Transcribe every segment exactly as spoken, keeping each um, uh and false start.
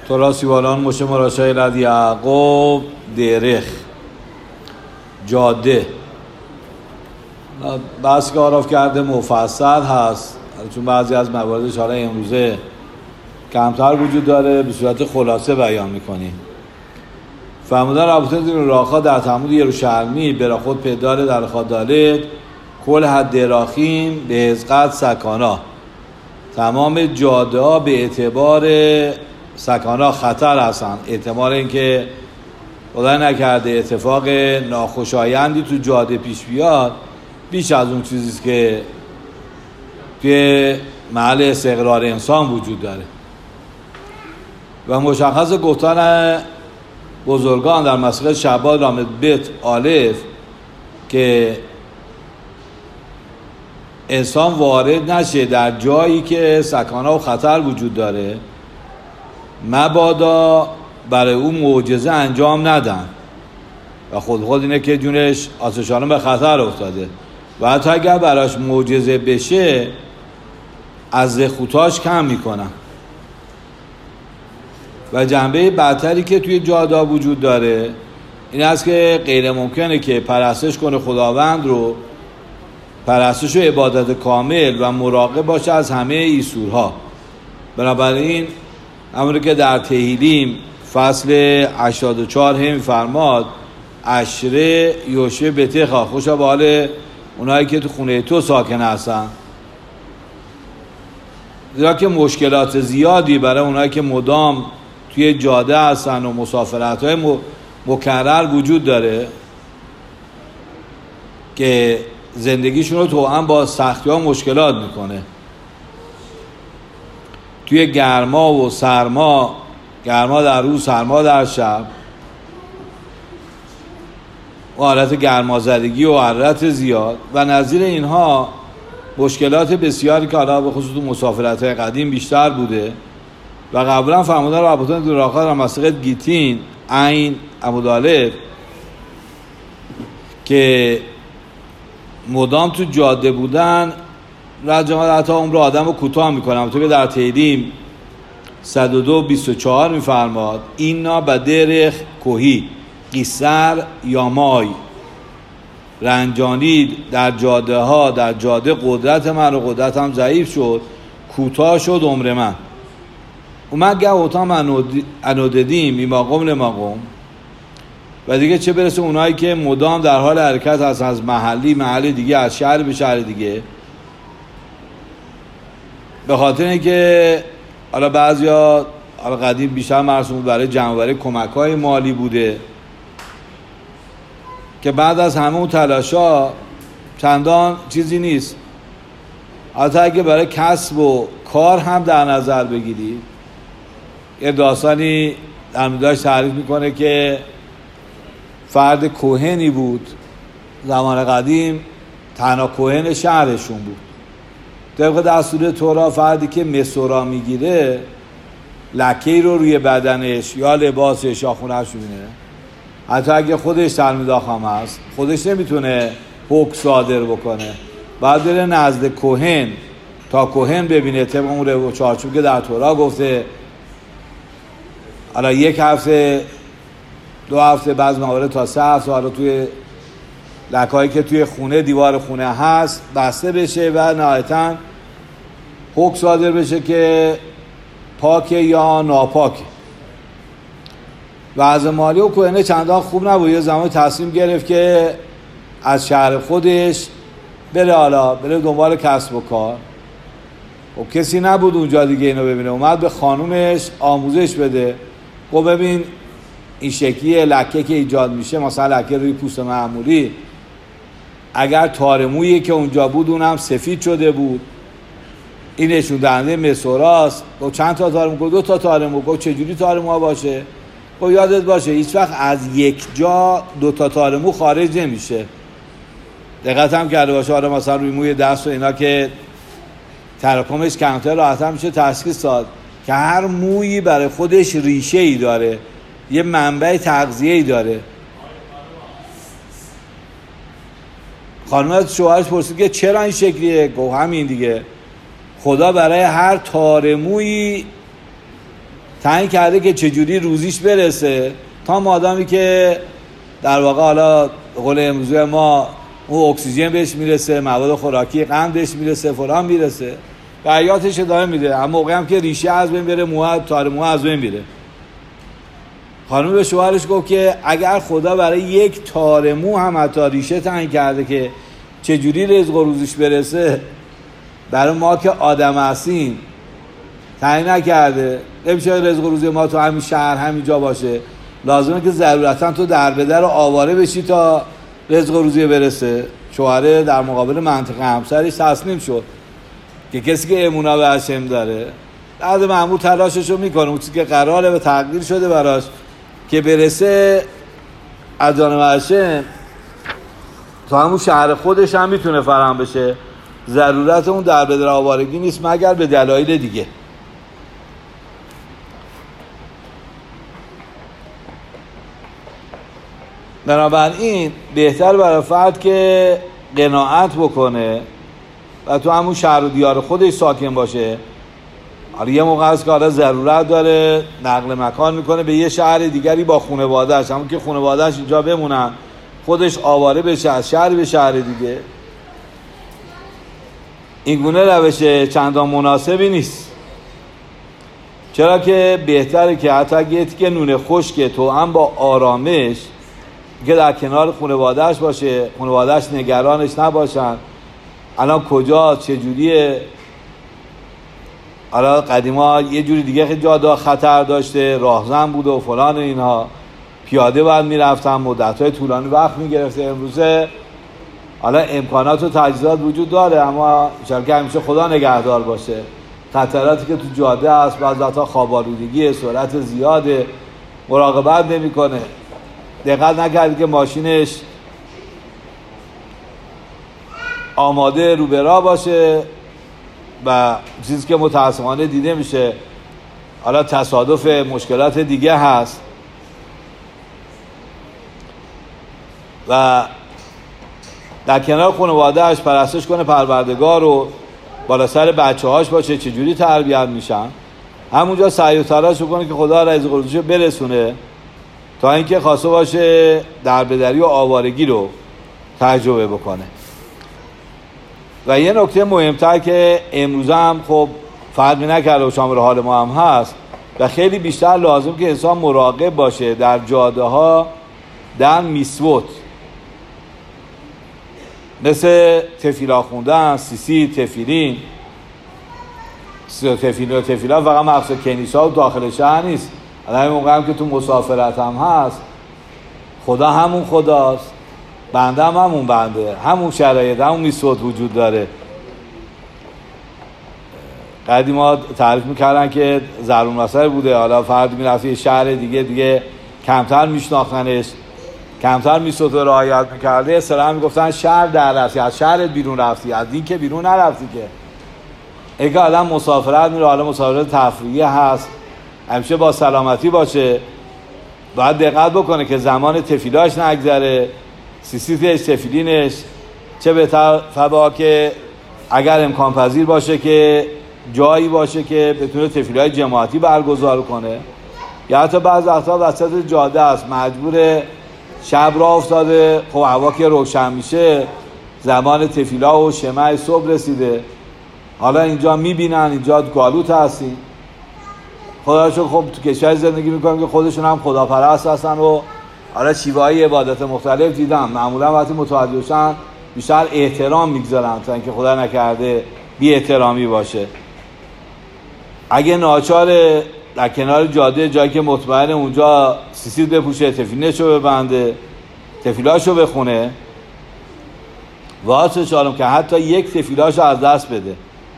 تورا سیوالان مشه مراشای لد یعقوب درخ جاده بحث که آراف کرده مفصل هست، چون بعضی از مواردش حالا امروزه کمتر وجود داره، به صورت خلاصه بیان میکنیم. فرمودن رابطه دین راخا در تمود یروشلمی برا خود پیداره در خادالت کل حد راخیم به حزقت سکانا، تمام جاده ها به اعتبار سکانا خطر هستن، اعتبار اینکه خدای نکرده اتفاق ناخوشایندی تو جاده پیش بیاد بیش از اون چیزیست که توی محل استقرار انسان وجود داره. و مشخص گفتن بزرگان در مسئله شباد رامد بیت آلف که انسان وارد نشه در جایی که سکانه و خطر وجود داره، مبادا برای اون معجزه انجام ندن و خود خود اینه که جونش آسشانه به خطر افتاده و حتی اگر براش معجزه بشه از خوتاش کم میکنن. و جنبه بدتری که توی جاده وجود داره این است که غیر ممکنه که پرستش کنه خداوند رو، پرستش و عبادت کامل و مراقب باشه از همه ایسورها. بنابراین همونی که در تهیلیم فصل هشتاد و چهار هم فرماد اشره یوشه بتخا، خوشا به حال اونایی که تو خونه تو ساکن هستن، زیرا که مشکلات زیادی برای اونایی که مدام توی جاده هستن و مسافرت های مکرر وجود داره که زندگیشون رو توأم با سختی ها مشکلات میکنه. توی گرما و سرما، گرما در روز سرما در شب و حالت گرمازدگی و حرارت زیاد و نظیر اینها مشکلات بسیاری که حالا به خصوص مسافرت های قدیم بیشتر بوده و قبلا فرمودن رابطان در آخر در مسئله گیتین عین عمودالف که مدام تو جاده بودن رجمات حتی عمر آدم رو کوتاه میکنم. تو که در تهیلیم صد و دو بیست و چهار میفرماد اینا بدرخ کوهی قیصر یا مای، رنجانید در جاده ها، در جاده قدرت من و قدرت هم ضعیف شد، کوتاه شد عمر من. اومد گه اوتام انوددیم ایما قوم لما قوم و دیگه چه برسه اونایی که مدام در حال حرکت هستن از محلی محل دیگه، از شهر به شهر دیگه، به خاطر اینکه حالا بعضیا حالا قدیم بیشتر مرسوم برای جمع‌آوری کمک‌های مالی بوده که بعد از همه اون تلاشا چندان چیزی نیست. حتی اگه برای کسب و کار هم در نظر بگیری، یه داستانی در میداش تعریف میکنه که فرد کوهنی بود زمان قدیم، تنها کوهن شهرشون بود. طبق دستور تورا فردی که مسورا میگیره لکه‌ای رو روی بدنش یا لباسش یا خونه‌اش می‌بینه، حتی اگه خودش تلمیداخم هست خودش نمیتونه حکم صادر بکنه، باید بره نزد کوهن تا کوهن ببینه طبق اون رو چارچوب که در تورا گفته. حالا یک هفته دو هفته بعض موارد تا سه هفته حالا توی لکه‌ای که توی خونه دیوار خونه هست بسته بشه و نهایتاً حکم صادر بشه که پاکه یا ناپاکه. وضع مالی و کوهنه چندان خوب نبود، یه زمان تصمیم گرفت که از شهر خودش بره حالا بره دنبال کسب و کار و کسی نبود اونجا دیگه اینو ببینه. اومد به خانومش آموزش بده، خب ببین این شکلی لکه که ایجاد میشه، مثلا لکه روی پوست معمولی، اگر تارمویی که اونجا بود اونم سفید شده بود، این نشون دهنده مسوراست. و چند تا تارمو؟ دو تا تارمو. چجوری تارمو باشه؟ خب یادت باشه هیچ وقت از یک جا دو تا تارمو خارج نمیشه. دقت هم کرده باشه آره مثلا روی موی دست و اینا که تراکمش کمتر راحت هم میشه تشخیص داد که هر مویی برای خودش ریشه ای داره، یه منبع تغذیه ای داره. خانم از شوهرش پرسید که چرا این شکلیه؟ گفت همین دیگه، خدا برای هر تار مویی تعیین کرده که چجوری روزیش برسه تا مادامی که در واقع حالا قول امروزی ما اون اکسیژن بهش میرسه، مواد خوراکی قند بهش میرسه، فلان میرسه و حیاتش ادامه میده. اما موقعی هم که ریشه از بین بره، موها تار موها از بین میره. خانم به شوهرش گفت که اگر خدا برای یک تار مو هم حتی ریشه تعیین کرده که چجوری رزق و روزیش برسه، برای ما که آدم هستیم تعیین نکرده. نمیشه رزق و روزی ما تو همین شهر همین جا باشه. لازمه که ضرورتا تو در به در آواره بشی تا رزق و روزی برسه. شوهره در مقابل منطق همسرش تسلیم شد که کسی که امونا به هشم داره بعد معمول تلاششو میکنه، اون چیزی که قراره به تقدیر شده براش که برسه از جانب هشم تا همون شهر خودش هم میتونه فراهم بشه. ضرورت اون در به در آوارگی نیست مگر به دلایل دیگه. بنابراین بهتر برای فرد که قناعت بکنه و تو همون شهر و دیار خودش ساکن باشه. حالا یه موقع هست که حالا ضرورت داره نقل مکان میکنه به یه شهر دیگری با خانواده‌اش، همون که خانواده‌اش اینجا بمونن، خودش آواره بشه از شهر به شهر دیگه. این گونه روش چندان مناسبی نیست، چرا که بهتره که حتی اگه که نون خشک تو هم با آرامش که در کنار خانواده‌اش باشه، خانواده‌اش نگرانش نباشن الان کجا چجوریه. حالا قدیما یه جوری دیگه خیلی جادا خطر داشته، راهزن بود و فلان اینها، پیاده باید میرفتن، مدت‌های طولانی وقت میگرفته. امروزه حالا امکانات و تجهیزات وجود داره، اما انشاءالله که همیشه خدا نگهدار باشه. خطراتی که تو جاده هست، بعضی وقتا خواب آلودگی، سرعت زیاده، مراقبت نمی‌کنه، دقت نکردی که ماشینش آماده رو به راه باشه و چیزی که متاسفانه دیده میشه حالا تصادف مشکلات دیگه هست. و در کنار خانواده‌اش پرستش کنه پروردگار رو، بالا سر بچه هاش باشه چجوری تربیت میشن، همونجا سعی و تلاش کنه که خدا رزق و روزیشو برسونه تا اینکه خواسته باشه دربدری و آوارگی رو تجربه بکنه. و یه نکته مهمتر که امروز هم خب فرقی نکرده و شامل حال ما هم هست و خیلی بیشتر لازم که انسان مراقب باشه در جاده ها در میسوت، مثل تفیلا خوندن، سیسی، تفیلین. تفیلین و تفیلا فقط مقصد کنیسا و داخل شهر نیست. الان موقع هم که تو مسافرت هم هست، خدا همون خداست، بنده هم همون بنده، همون شرایط، همون میسوت وجود داره. قدیما تعریف میکردن که ضرور مسئله بوده، حالا فرد میرفت یه شهر دیگه دیگه کمتر میشناختنش، کمتر میسوت رو رعایت میکرده، اصلا میگفتن شهر در رفتی، از شهرت بیرون رفتی، از دین که بیرون نرفتی. که اگه آدم مسافرت میره، حالا مسافرت تفریحی هست، همیشه با سلامتی باشه، باید دقت بکنه که زمان تفیلاش نگذره، سیسیتش، تفیلینش، چه بهتر فبا که اگر امکان پذیر باشه که جایی باشه که بتونه تفیلای جماعتی برگزار کنه. یا حتی بعض وقتا وسط جاده است، مجبور شب را افتاده، خب هوا که روشن میشه، زمان تفیلا و شمع صبح رسیده، حالا اینجا میبینن اینجا گالوت هستین، خداشو خب تو کشور زندگی میکنن که خودشون هم خداپرست هستن و حالا شیوه‌های عبادت مختلف دیدم. معمولا وقتی متوجه شن بیشتر احترام میگذارن تا اینکه خدا نکرده بی احترامی باشه. اگه ناچار در کنار جاده جایی که مطمئن اونجا سیسید بپوشه، تفیلینشو ببنده، تفیلاشو بخونه، واسه شالم که حتی یک تفیلاشو از دست بده.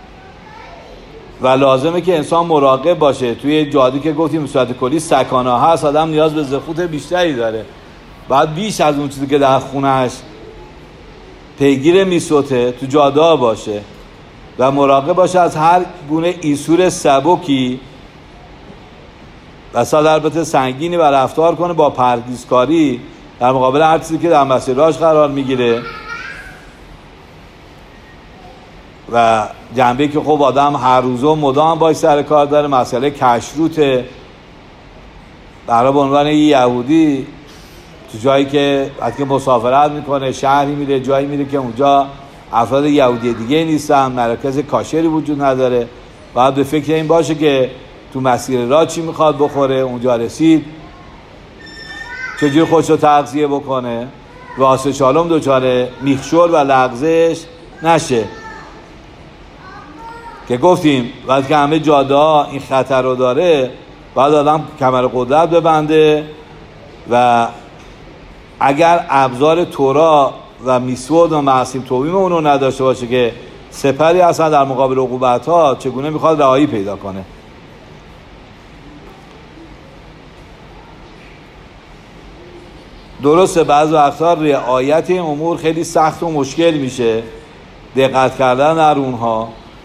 و لازمه که انسان مراقب باشه. توی جاده که گفتیم صورت کلی سکانه هست، آدم نیاز به زخوت بیشتری داره، بعد بیش از اون چیزی که در خونهش پیگیر میسوته تو جاده ها باشه و مراقب باشه از هر گونه ایسور سبکی و سال البته سنگینی و رفتار کنه با پرهیزکاری در مقابل هر چیزی که در مسیراش قرار میگیره. و جنبه که خب آدم هر روزه مدام باش سر کار داره، مسئله کشروته، برای به عنوان یهودی تو جایی که وقتی مسافرت میکنه، شهری میره، جایی میره که اونجا افراد یهودی دیگه نیستن، مراکز کاشری وجود نداره، باید به فکر این باشه که تو مسیر راه چی میخواد بخوره، اونجا رسید چجور خودشو تغذیه بکنه و آسه شالوم دوچاره میخشور و لغزش نشه. که گفتیم وقتی که همه جاده ها این خطر رو داره، باید آدم کمر قدرت ببنده و اگر ابزار تورا و میسود و معصیم توبیم اونو نداشته باشه که سپری اصلا در مقابل عقوبت ها چگونه میخواد رهایی پیدا کنه. درسته بعضی وقتا رعایت این امور خیلی سخت و مشکل میشه، دقت کردن در اونها،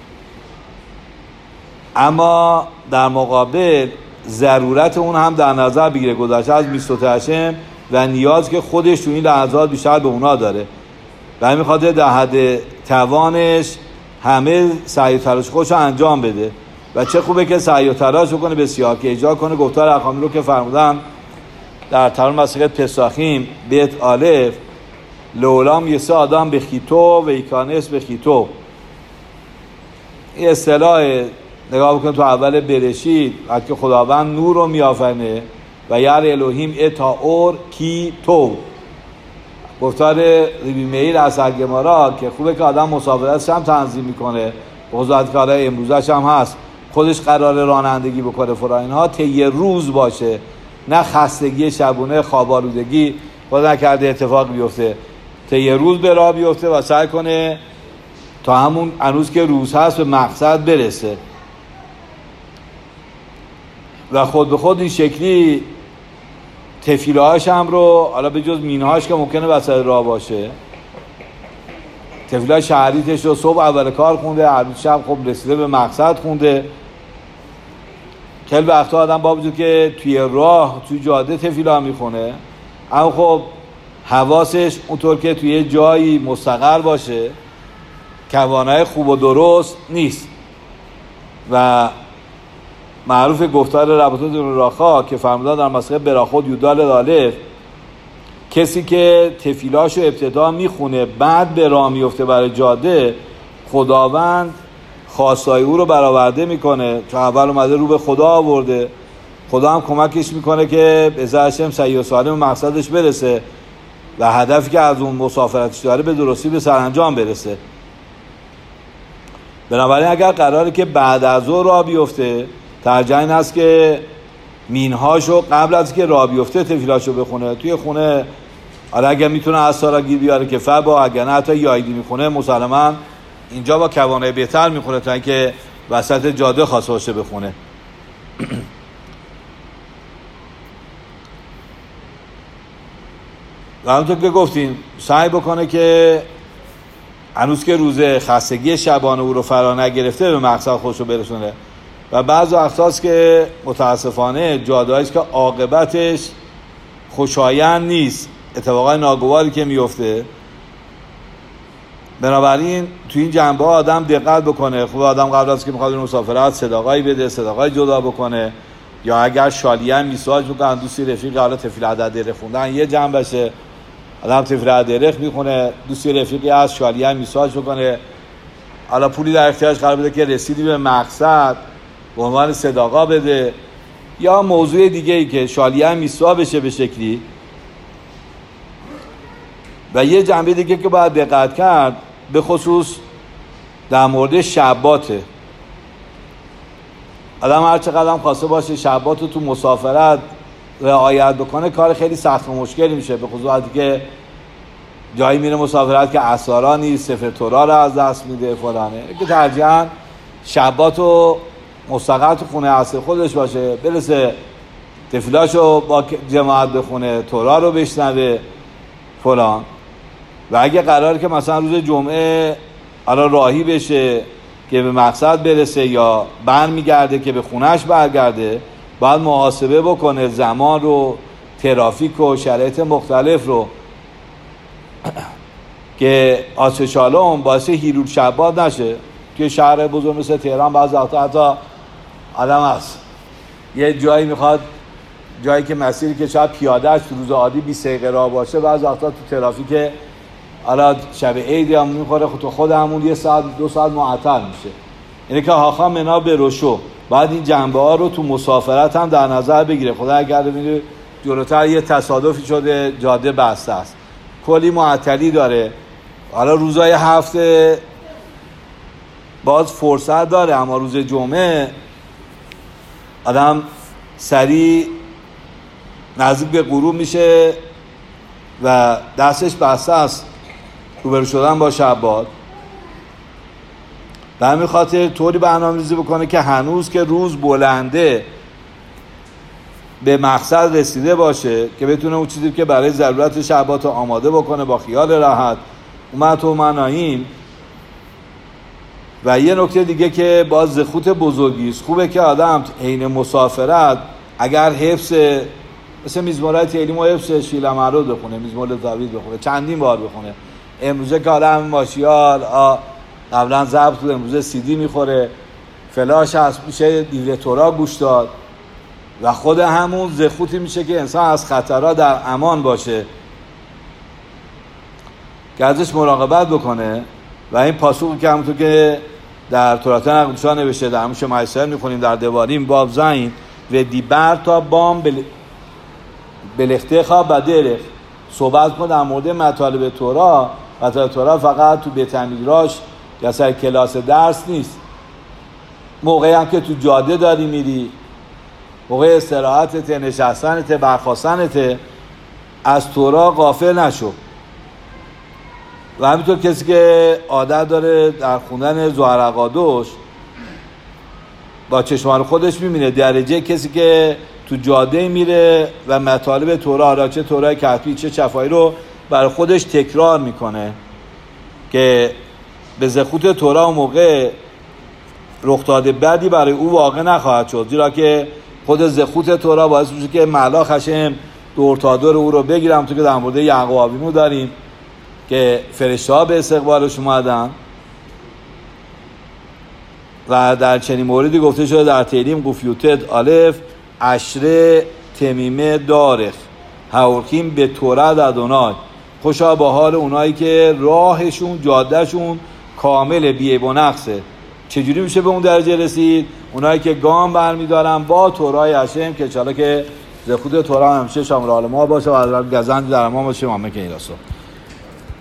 اما در مقابل ضرورت اون هم در نظر بگیره، گذشته از میستوتشم و نیاز که خودش تو این لحظات بیشتر به اونا داره و همین خاطر در حد توانش همه سعی و تلاش خودش رو انجام بده و چه خوبه که سعی و تلاش بکنه بسیار که اجرا کنه گفتار اقامی رو که فرمودن در ترانه مسیحیت پساخیم بیت آلف لولام یسه آدم به خیتو و ایکانس به خیتو. این اصطلاح نگاه بکنید تو اول برشید وقتی خداوند نور رو میآفرینه و یر الوهیم اتا اور کی تو، گفتار ریبی میل از الگمارا که خوبه که آدم مسافرتش هم تنظیم میکنه، بخصوص کارهای امروزش هم هست، خودش قرار رانندگی بکنه فرا اینها طی روز باشه، نه خستگی شبونه خوابالودگی خدا نکرده اتفاق بیفته، طی روز به راه بیفته و سعی کنه تا همون هنوز که روز هست به مقصد برسه و خود به خود این شکلی تفیلهاش هم رو حالا به جز مینهاش که ممکنه وسط راه باشه، تفیلهای شهریتش رو صبح اول کار خونده، هر شب خب رسیده به مقصد خونده. خیلی وقتا آدم با وجود که توی راه توی جاده تفیلها میخونه، اما خب حواسش اونطور که توی جایی مستقر باشه کوانای خوب و درست نیست و معروف گفتار ربطات راخا که فرمودن در مسئله براخود یودال الالف، کسی که تفیلاشو ابتدا میخونه بعد به راه میفته برای جاده، خداوند خواستای او رو برآورده میکنه، چون اول اومده رو به خدا آورده، خدا هم کمکش میکنه که به زرشم سعی و سالم مقصدش برسه و هدفی که از اون مسافرتش داره به درستی به سرانجام برسه. بنابراین اگر قراره که بعد از اون راه بیفته، ترجیح این است که مینهاشو قبل از که راه بیفته تفیلاشو بخونه توی خونه. حالا اگر میتونه اسارا گیر بیاره که فبا، اگر نه حتی یایدی میخونه مسلماً اینجا با کوانای بهتر میخونه تا اینکه وسط جاده خواسته باشه بخونه. و همونطور که گفتیم سعی بکنه که هنوز که روز خستگی شبانه او رو فرا نگرفته به مقصد خودش رو برسونه و بعض وقتاست که متاسفانه جاده‌هاییست که عاقبتش خوشایند نیست، اتفاقای ناگواری که میفته. بنابراین تو این جنبه آدم دقت بکنه. خوب آدم قبل از که میخواد مسافرت صداقایی بده، صداقای جدا بکنه، یا اگر شالیه میساج بکنن دوستی رفیق حالا تفیل عدد خوندن یه جنبشه، آدم تفیل عدد میخونه دوستی رفیقی از شالیه میساج بکنه، حالا پولی در اختیارش قرار بده که رسیدی به مقصد به عنوان صداقا بده، یا موضوع دیگه ای که شالیه میسوا بشه به شکلی. و یه جنبه دیگه که باید دقت کرد به خصوص در مورد شباته. آدم هر چقدر هم خواسته باشه شبات رو تو مسافرت رعایت بکنه، کار خیلی سخت و مشکلی میشه، به خصوص وقتی که جایی میره مسافرت که اسارا نیست، سفر تورا رو از دست میده فلانه، که ترجیحاً شبات رو مستقر تو خونه اصل خودش باشه، برسه تفیلاشو با جماعت بخونه، تورا رو بشنوه فلان. و اگه قراره که مثلا روز جمعه حالا راهی بشه که به مقصد برسه یا برمیگرده که به خونهش برگرده، باید محاسبه بکنه زمان رو، ترافیک و شرایط مختلف رو، که آسه شالوم باعث هیرول شبات نشه. توی شهر بزرگ مثل تهران بعض وقتا حتی آدم هست یه جایی میخواد جایی که مسیری که شاید پیادهش تو روز عادی بیست دقیقه راه باشه، بعضی وقتا تو ترافیک حالا شب عید هم میخوره خود خود همون یه ساعت دو ساعت معطل میشه. اینه که هاخا منا به روشو بعد این جنبه ها رو تو مسافرت هم در نظر بگیره. خدا اگر ببینید جلوتر یه تصادفی شده جاده بسته است، کلی معطلی داره، حالا روزای هفته باز فرصت داره، اما روز جمعه آدم سریع نزدیک به غروب میشه و دستش بسته است روبرو شدن با شبات. به همین خاطر طوری برنامه‌ریزی بکنه که هنوز که روز بلنده به مقصد رسیده باشه، که بتونه اون چیزی که برای ضرورت شبات آماده بکنه با خیال راحت. اومد تو مناییم. و یه نکته دیگه که باز زخوت بزرگی است، خوبه که آدم حین مسافرت اگر حفظ مثل میزمارای تیلیم و حفظ شیل معروض بخونه، میزمار زاوید بخونه، چندین بار بخونه. امروزه که آدم ماشیال قبلا ضبط بود، امروزه سی دی میخوره، فلاش هست، میشه دیویتورا گوش داد و خود همون زخوتی میشه که انسان از خطرها در امان باشه که ازش مراقبت بکنه. و این پاسخی که همونطور که در تورات نقدشان نوشته در همون شمایسر میخونیم در دواریم باب زین و دیبر تا بام بل... بلخته خواب بدرخ صحبت کن در مورد مطالب تورا. مطالب تورا فقط تو بیتمیدراش یا سر کلاس درس نیست، موقعی هم که تو جاده داری میری، موقع استراحتت، نشستنت، برخاستنت، از تورا غافل نشو. و همینطور کسی که عادت داره در خوندن زهر قادوش با چشمان خودش میبینه درجه کسی که تو جاده میره و مطالب تورا را چه تورای کتبی چه شفاهی رو برای خودش تکرار میکنه که به زخوت تورا و موقع رخ داده بدی برای او واقع نخواهد شد، زیرا که خود زخوت تورا باعث میشه که ملاک هشم دور تا دور او رو بگیرم. تو که در مورد یعقوب آوینو داریم که فرشته‌ها به استقبالش اومدن و در چنین موردی گفته شده در تیلیم قفیوتد الف عشره تمیمه دارخ هورخیم به تورد ادونای. خوشا با حال اونایی که راهشون جادهشون کامل بیعیب و نقصه. چجوری میشه به اون درجه رسید؟ اونایی که گام برمیدارن با تورای هشم، که انشاءالله که زخود تورا همیشه شامل حال ما باشه و حضرت گزند در ما باشه. مامه که این رسول